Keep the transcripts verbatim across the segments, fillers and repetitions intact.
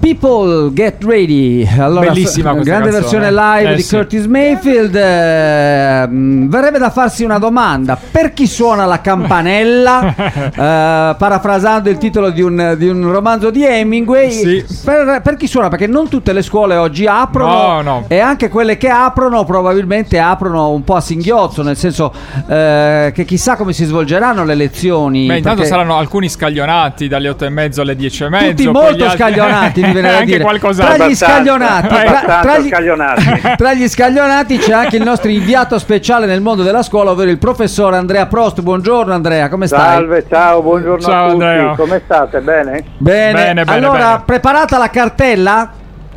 People Get Ready. Allora, bellissima questa grande canzone. versione live eh, di sì. Curtis Mayfield. Eh, mh, verrebbe da farsi una domanda: per chi suona la campanella? eh, parafrasando il titolo di un, di un romanzo di Hemingway, Sì. per, per chi suona? Perché non tutte le scuole oggi aprono, No, no. e anche quelle che aprono probabilmente aprono un po' a singhiozzo, nel senso eh, che chissà come si svolgeranno le lezioni. Beh, intanto perché saranno alcuni scaglionati dalle otto e mezzo alle dieci e mezzo. tutti poi molto gli altri- scaglionati, mi viene da anche dire. qualcos'altro. Tra gli scaglionati, tra, abbastanza tra gli, scaglionati. tra gli scaglionati c'è anche il nostro inviato speciale nel mondo della scuola, ovvero il professor Andrea Prost. Buongiorno Andrea, come stai? Salve, ciao, buongiorno Ciao, a tutti. Andrea. Come state? Bene? Bene. Bene, bene, allora, bene. preparata la cartella?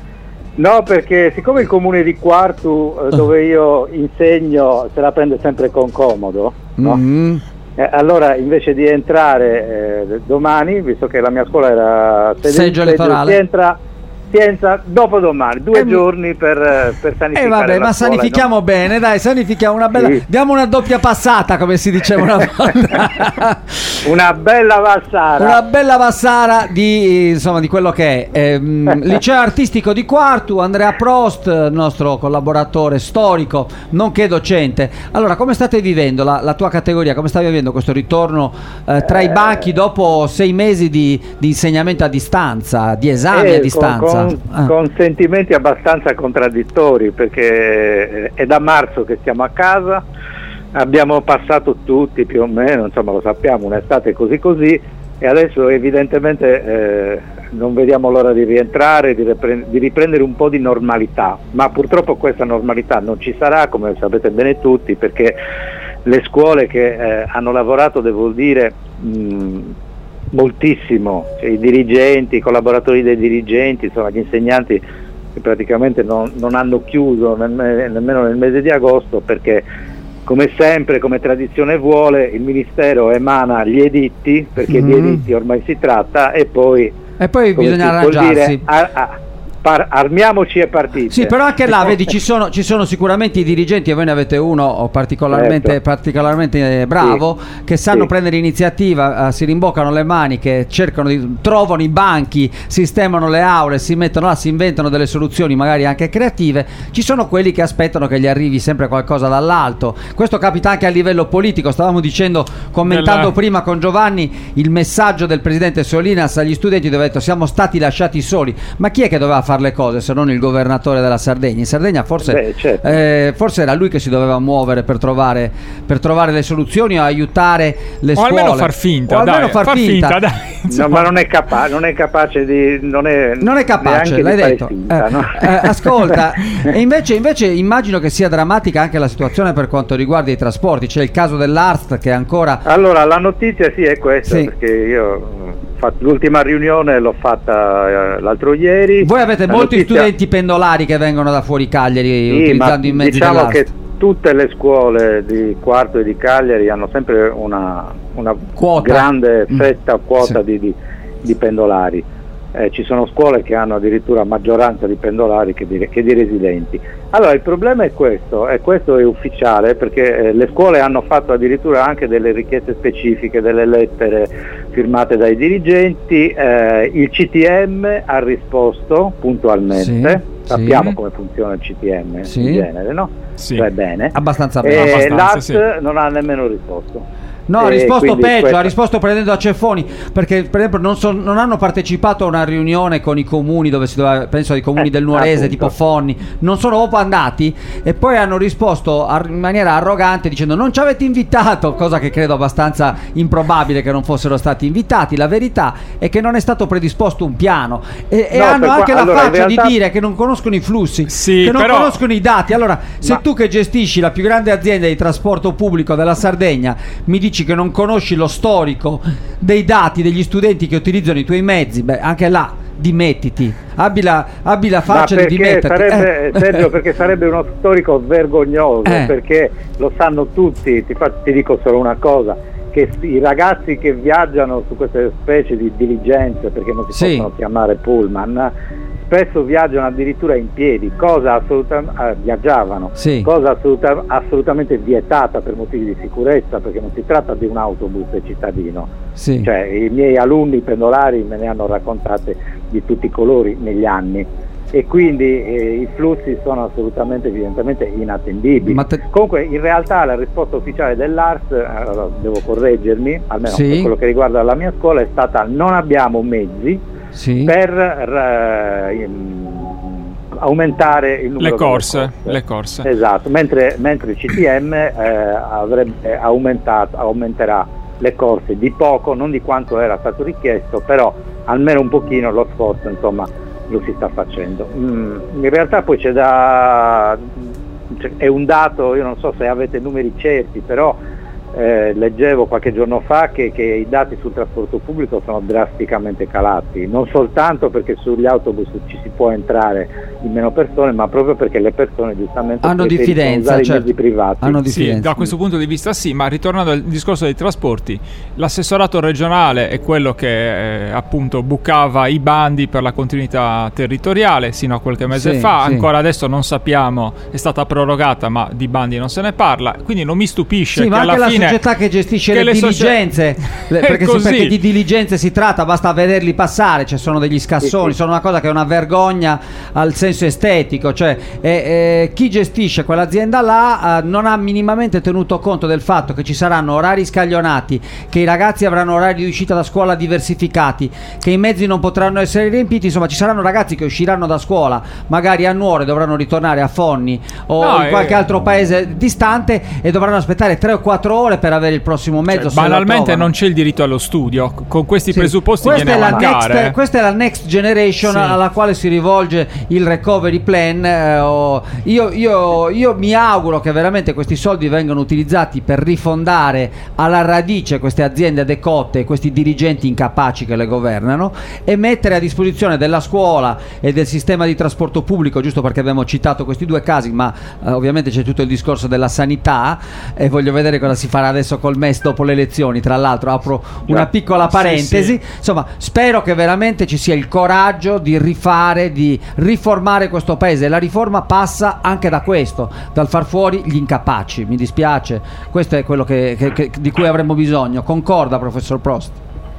No, perché siccome il comune di Quartu, eh, dove io insegno, se la prende sempre con comodo, no? Mm. Eh, allora invece di entrare eh, domani, visto che la mia scuola era sede Seggio in seggio, elettorale. si entra, si entra dopodomani, due Eh, mi- giorni per, eh, per sanificare Eh vabbè, la ma scuola, sanifichiamo no? bene, dai, sanifichiamo una bella. Sì. Diamo una doppia passata, come si diceva una volta. Una bella vassara. Una bella vassara di, insomma, di quello che è. Ehm, Liceo Artistico di Quartu, Andrea Prost, nostro collaboratore storico, nonché docente. Allora, come state vivendo la, la tua categoria? Come stai vivendo questo ritorno eh, tra i banchi dopo sei mesi di, di insegnamento a distanza, di esami Eh, a distanza? Con, Ah. con sentimenti abbastanza contraddittori, perché è da marzo che stiamo a casa, abbiamo passato tutti più o meno, insomma lo sappiamo, un'estate così così, e adesso evidentemente eh, non vediamo l'ora di rientrare, di, ripre- di riprendere un po' di normalità, ma purtroppo questa normalità non ci sarà, come sapete bene tutti, perché le scuole che eh, hanno lavorato, devo dire, mh, moltissimo, cioè, i dirigenti, i collaboratori dei dirigenti, insomma gli insegnanti che praticamente non, non hanno chiuso nel me- nemmeno nel mese di agosto, perché come sempre, come tradizione vuole, il Ministero emana gli editti, perché Mm. di editti ormai si tratta, e poi, E poi come bisogna si vuol arrangiarsi. dire, a- a- par- armiamoci e partite. Sì, però anche là, vedi, ci sono, ci sono sicuramente i dirigenti, e voi ne avete uno particolarmente, Certo. particolarmente eh, bravo, Sì. che sanno Sì. prendere iniziativa, eh, si rimboccano le maniche, cercano di, trovano i banchi, sistemano le aule, si mettono là, si inventano delle soluzioni magari anche creative. Ci sono quelli che aspettano che gli arrivi sempre qualcosa dall'alto. Questo capita anche a livello politico. Stavamo dicendo, commentando Nella- prima con Giovanni, il messaggio del presidente Solinas agli studenti, dove ha detto: siamo stati lasciati soli. Ma chi è che doveva fare le cose se non il governatore della Sardegna? In Sardegna forse, Beh, certo. eh, forse era lui che si doveva muovere per trovare, per trovare le soluzioni o aiutare le O scuole, almeno far finta, o almeno dai, far far finta. finta, dai, No, insomma. ma non è, capa- non è capace di non è, Non è capace, neanche l'hai di fare detto. finta, Eh, no? eh, ascolta, e invece, invece immagino che sia drammatica anche la situazione per quanto riguarda i trasporti. C'è il caso dell'A R S T che ancora. Allora, la notizia sì è questa, Sì. perché io ho fatto l'ultima riunione, l'ho fatta eh, l'altro ieri. Voi avete La molti notizia- studenti pendolari che vengono da fuori Cagliari Sì, utilizzando ma i mezzi diciamo dell'A R S T. che tutte le scuole di Quartu e di Cagliari hanno sempre una, una Quota. grande Mm. fetta quota Sì. di, di- di pendolari. Eh, ci sono scuole che hanno addirittura maggioranza di pendolari che di, che di residenti. Allora il problema è questo, e questo è ufficiale, perché eh, le scuole hanno fatto addirittura anche delle richieste specifiche, delle lettere firmate dai dirigenti. Eh, il C T M ha risposto puntualmente, Sì, sappiamo sì. come funziona il C T M Sì. in genere, no? Sì. Cioè bene. Abbastanza E bene. abbastanza, l'A R S sì. non ha nemmeno risposto. No, ha E risposto quindi peggio, questa- ha risposto prendendo a ceffoni, perché per esempio non, so- non hanno partecipato a una riunione con i comuni dove si doveva, penso ai comuni Eh, del Nuorese, appunto. tipo Fonni, non sono proprio andati, e poi hanno risposto a- in maniera arrogante dicendo: non ci avete invitato, cosa che credo abbastanza improbabile che non fossero stati invitati. La verità è che non è stato predisposto un piano, e, e No, hanno per qua- anche la allora, in faccia realtà- di dire che non conoscono i flussi, Sì, che non però- conoscono i dati. Allora, se Ma- tu che gestisci la più grande azienda di trasporto pubblico della Sardegna mi dici che non conosci lo storico dei dati degli studenti che utilizzano i tuoi mezzi, beh, anche là dimettiti, abbi la, abbi la faccia Ma di perché dimetterti. sarebbe, Eh. Sergio, perché sarebbe uno storico vergognoso, Eh. perché lo sanno tutti. Ti, fa- ti dico solo una cosa, che i ragazzi che viaggiano su queste specie di diligenze, perché non si Sì. possono chiamare pullman, spesso viaggiano addirittura in piedi, cosa assolutamente viaggiavano, Sì. cosa assoluta- assolutamente vietata per motivi di sicurezza, perché non si tratta di un autobus cittadino. Sì. Cioè, i miei alunni pendolari me ne hanno raccontate di tutti i colori negli anni, e quindi eh, i flussi sono assolutamente, evidentemente inattendibili. Ma te... Comunque in realtà la risposta ufficiale dell'A R S, allora, devo correggermi, almeno sì. per quello che riguarda la mia scuola, è stata: non abbiamo mezzi sì. per uh, aumentare il numero le corse, delle corse. Le corse. Esatto, mentre, mentre il C T M eh, avrebbe aumentato, aumenterà le corse di poco, non di quanto era stato richiesto, però almeno un pochino lo sforzo, insomma, lo si sta facendo. Mm, in realtà poi c'è da cioè, è un dato, io non so se avete numeri certi, però eh, leggevo qualche giorno fa che, che i dati sul trasporto pubblico sono drasticamente calati, non soltanto perché sugli autobus ci si può entrare in meno persone, ma proprio perché le persone giustamente hanno diffidenza, usare certo. i mezzi privati. Hanno diffidenza. Sì, da questo punto di vista sì, ma ritornando al discorso dei trasporti, l'assessorato regionale è quello che eh, appunto bucava i bandi per la continuità territoriale sino a qualche mese sì, fa, sì. ancora adesso non sappiamo, è stata prorogata, ma di bandi non se ne parla, quindi non mi stupisce sì, che ma alla anche fine la società che gestisce che le, le diligenze socia- perché, così. se, perché di diligenze si tratta, basta vederli passare, cioè sono degli scassoni, sì, sì. sono una cosa che è una vergogna al senso estetico, cioè eh, eh, chi gestisce quell'azienda là eh, non ha minimamente tenuto conto del fatto che ci saranno orari scaglionati, che i ragazzi avranno orari di uscita da scuola diversificati, che i mezzi non potranno essere riempiti, insomma ci saranno ragazzi che usciranno da scuola magari a Nuoro e dovranno ritornare a Fonni o no, in qualche eh, altro paese distante e dovranno aspettare tre o quattro ore per avere il prossimo mezzo. Cioè, banalmente non c'è il diritto allo studio, con questi sì. presupposti questa viene è, a la mancare. next, questa è la next generation sì. alla quale si rivolge il recovery plan. eh, oh, io, io, io mi auguro che veramente questi soldi vengano utilizzati per rifondare alla radice queste aziende decotte, questi dirigenti incapaci che le governano, e mettere a disposizione della scuola e del sistema di trasporto pubblico, giusto perché abbiamo citato questi due casi, ma eh, ovviamente c'è tutto il discorso della sanità e voglio vedere cosa si farà adesso col M E S dopo le elezioni. Tra l'altro apro una piccola parentesi, sì, sì. insomma spero che veramente ci sia il coraggio di rifare, di riformare questo paese. La riforma passa anche da questo, dal far fuori gli incapaci, mi dispiace, questo è quello che, che, che, di cui avremmo bisogno. Concorda, professor Prost?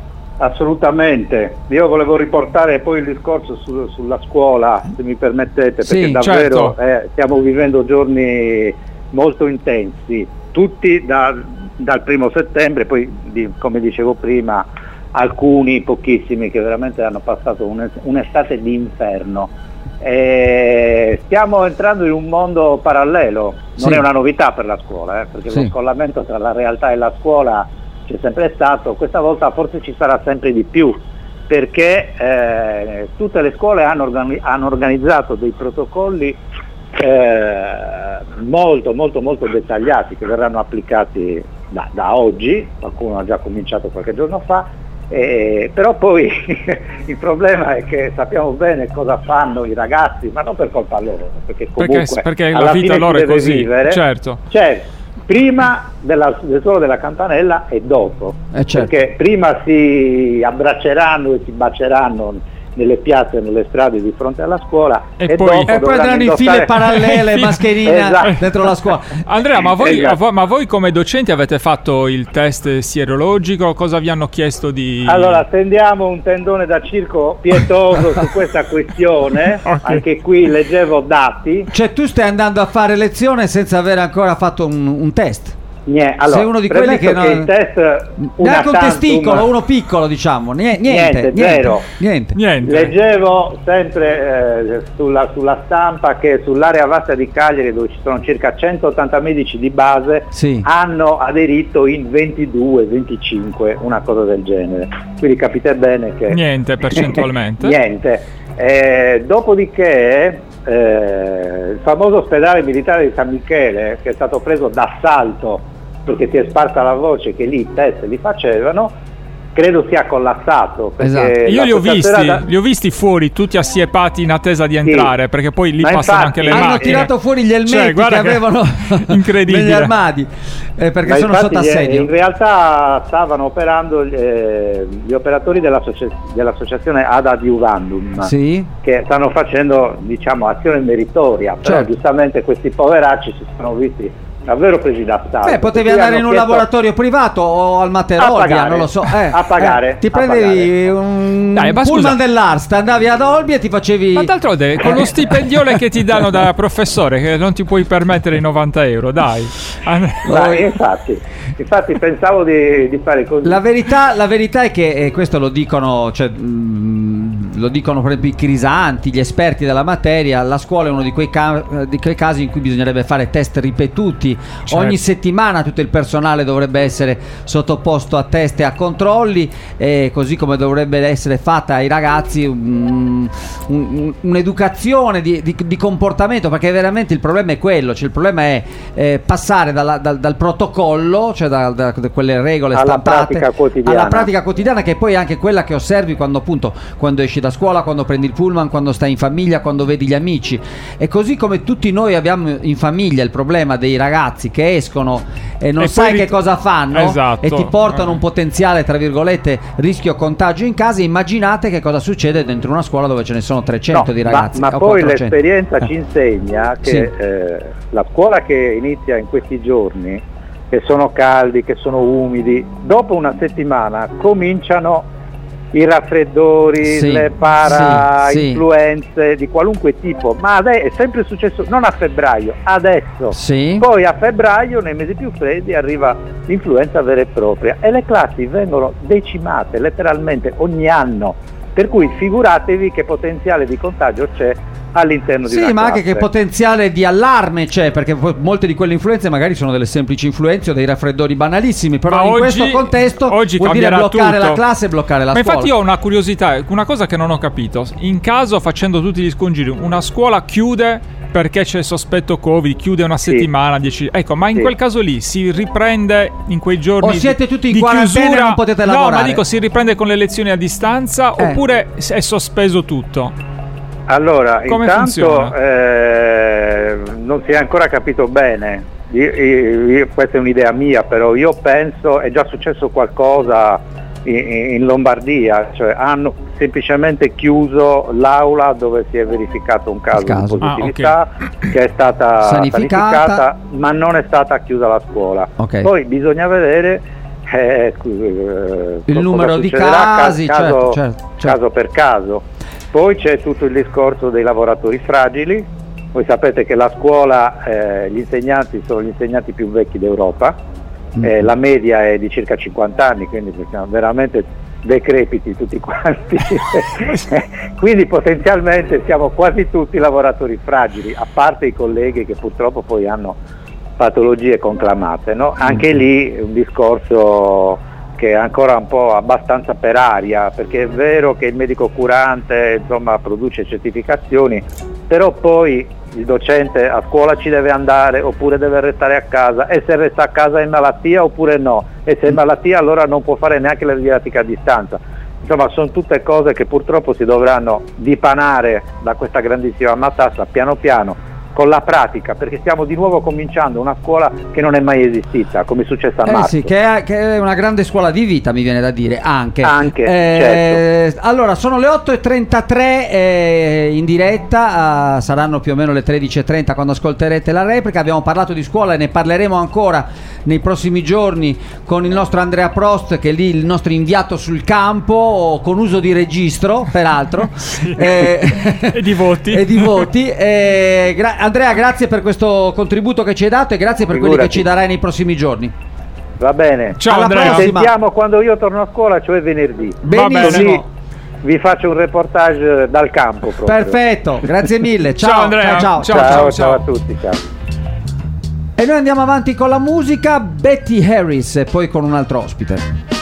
Assolutamente, io volevo riportare poi il discorso su, sulla scuola, se mi permettete, perché sì, davvero certo. eh, stiamo vivendo giorni molto intensi, tutti da, dal primo settembre, poi di, come dicevo prima, alcuni, pochissimi, che veramente hanno passato un, un'estate di inferno. E stiamo entrando in un mondo parallelo, non sì. è una novità per la scuola, eh, perché sì. lo scollamento tra la realtà e la scuola c'è sempre stato, questa volta forse ci sarà sempre di più, perché eh, tutte le scuole hanno, organi- hanno organizzato dei protocolli eh, molto molto molto dettagliati che verranno applicati da, da oggi, qualcuno ha già cominciato qualche giorno fa, eh, però poi il problema è che sappiamo bene cosa fanno i ragazzi, ma non per colpa loro, perché comunque perché, perché alla la vita fine loro è così, vivere, certo. Cioè, prima della, del suolo della campanella e dopo, eh certo. perché prima si abbracceranno e si baceranno nelle piazze e nelle strade di fronte alla scuola e, e poi, dopo e poi andranno in file parallele, mascherina esatto. dentro la scuola. Andrea, ma voi, esatto. ma voi come docenti avete fatto il test sierologico? Cosa vi hanno chiesto di... Allora, tendiamo un tendone da circo pietoso su questa questione, okay. Anche qui leggevo dati. Cioè tu stai andando a fare lezione senza aver ancora fatto un, un test? Niente, allora, sei uno di quelli che, non... che il test neanche un testicolo, uno piccolo, diciamo, niente, niente, niente, zero. Niente. niente. Leggevo sempre eh, sulla, sulla stampa che sull'area vasta di Cagliari, dove ci sono circa centottanta medici di base, sì. hanno aderito in ventidue venticinque, una cosa del genere. Quindi capite bene che niente percentualmente. niente. Eh, dopodiché eh, il famoso ospedale militare di San Michele, che è stato preso d'assalto perché si è sparsa la voce che lì i test li facevano, credo sia collassato. Esatto. Io li ho visti, da... li ho visti fuori, tutti assiepati in attesa di entrare, sì. Perché poi lì Ma passano infatti, anche le hanno macchine. tirato fuori gli elmetti, cioè, che, che avevano incredibile. negli armadi, eh, perché Ma sono sotto assedio. In realtà stavano operando eh, gli operatori dell'associ- dell'associazione Ad Adiuvandum, sì. che stanno facendo, diciamo, azione meritoria, però certo. giustamente questi poveracci si sono visti davvero presi da Stato. Beh, potevi andare in un chiesto... laboratorio privato o al Materodia, non lo so. Eh, a pagare. Eh, ti a prendevi pagare. un Dai, ma pullman scusa. dell'Arst, andavi ad Olbia e ti facevi... Ma d'altronde con lo stipendiole che ti danno da professore, che non ti puoi permettere i novanta euro, dai. Ma infatti, infatti pensavo di, di fare così. La verità, la verità è che, e questo lo dicono, cioè, mh, lo dicono per esempio i Crisanti, gli esperti della materia, la scuola è uno di quei, ca- di quei casi in cui bisognerebbe fare test ripetuti. Certo. Ogni settimana tutto il personale dovrebbe essere sottoposto a test e a controlli, e così come dovrebbe essere fatta ai ragazzi un, un, un'educazione di, di, di comportamento, perché veramente il problema è quello, cioè il problema è eh, passare dalla, dal, dal protocollo, cioè da, da, da quelle regole alla stampate pratica quotidiana. alla pratica quotidiana, che poi è anche quella che osservi quando appunto quando esci da scuola, quando prendi il pullman, quando stai in famiglia, quando vedi gli amici. E così come tutti noi abbiamo in famiglia il problema dei ragazzi che escono e non E sai poi che rit- cosa fanno, Esatto. e ti portano Eh. un potenziale tra virgolette rischio contagio in casa. Immaginate che cosa succede dentro una scuola dove ce ne sono trecento No, di ragazzi, ma, ma o poi quattrocento. l'esperienza Eh. ci insegna che Sì. eh, la scuola che inizia in questi giorni, che sono caldi, che sono umidi, dopo una settimana cominciano i raffreddori, Sì, le para-influenze di qualunque tipo, ma adesso è sempre successo, non a febbraio, adesso. Sì. Poi a febbraio, nei mesi più freddi, arriva l'influenza vera e propria e le classi vengono decimate letteralmente ogni anno, per cui figuratevi che potenziale di contagio c'è all'interno di Sì, una ma anche classe. che potenziale di allarme c'è, perché poi molte di quelle influenze magari sono delle semplici influenze o dei raffreddori banalissimi, però Ma in oggi- questo contesto oggi vuol dire cambierà bloccare tutto. la classe e bloccare la Ma scuola. infatti io ho una curiosità, una cosa che non ho capito. In caso, facendo tutti gli scongiuri, una scuola chiude perché c'è sospetto Covid, chiude una Sì. settimana, dieci... Ecco, ma in Sì. quel caso lì si riprende in quei giorni O siete di- tutti in di quarantena e chiusura? non potete No, lavorare? ma dico, si riprende con le lezioni a distanza Eh. oppure è sospeso tutto? Allora, Come intanto funziona? eh, non si è ancora capito bene. Io- io- io- questa è un'idea mia, però io penso è già successo qualcosa in, in Lombardia, cioè hanno semplicemente chiuso l'aula dove si è verificato un caso, caso. di positività che è stata Sanificata. sanificata, ma non è stata chiusa la scuola. Ok. Poi bisogna vedere eh, eh, Il cosa numero di succederà casi, caso, certo, certo, certo. caso per caso. Poi c'è tutto il discorso dei lavoratori fragili. Voi sapete che la scuola, eh, gli insegnanti sono gli insegnanti più vecchi d'Europa, Mm. eh, la media è di circa cinquanta anni, quindi siamo veramente decrepiti tutti quanti. Quindi potenzialmente siamo quasi tutti lavoratori fragili, a parte i colleghi che purtroppo poi hanno patologie conclamate, no? Anche lì è un discorso che è ancora un po' abbastanza per aria, perché è vero che il medico curante insomma produce certificazioni, però poi il docente a scuola ci deve andare oppure deve restare a casa, e se resta a casa è malattia oppure no, e se è malattia allora non può fare neanche la didattica a distanza. Insomma, sono tutte cose che purtroppo si dovranno dipanare da questa grandissima matassa piano piano con la pratica, perché stiamo di nuovo cominciando una scuola che non è mai esistita, come è successo a Eh marzo. sì, che è, che è una grande scuola di vita, mi viene da dire, anche. Anche, Eh, Allora, sono le otto e trentatré eh, in diretta, eh, saranno più o meno le tredici e trenta quando ascolterete la replica. Abbiamo parlato di scuola e ne parleremo ancora nei prossimi giorni con il nostro Andrea Prost, che è lì il nostro inviato sul campo, con uso di registro, peraltro. Sì. Eh, E di voti. e di voti. Eh, gra- Andrea, grazie per questo contributo che ci hai dato e grazie per quelli che Figurati. ci darai nei prossimi giorni. Va bene. Ciao Alla Andrea. prossima. Ci sentiamo quando io torno a scuola, cioè venerdì. bene. Così vi faccio un reportage dal campo proprio. Perfetto, grazie mille. Ciao, Ciao, Andrea. ciao, ciao. Ciao, Ciao, ciao, ciao, ciao. a tutti, ciao. E noi andiamo avanti con la musica. Betty Harris e poi con un altro ospite.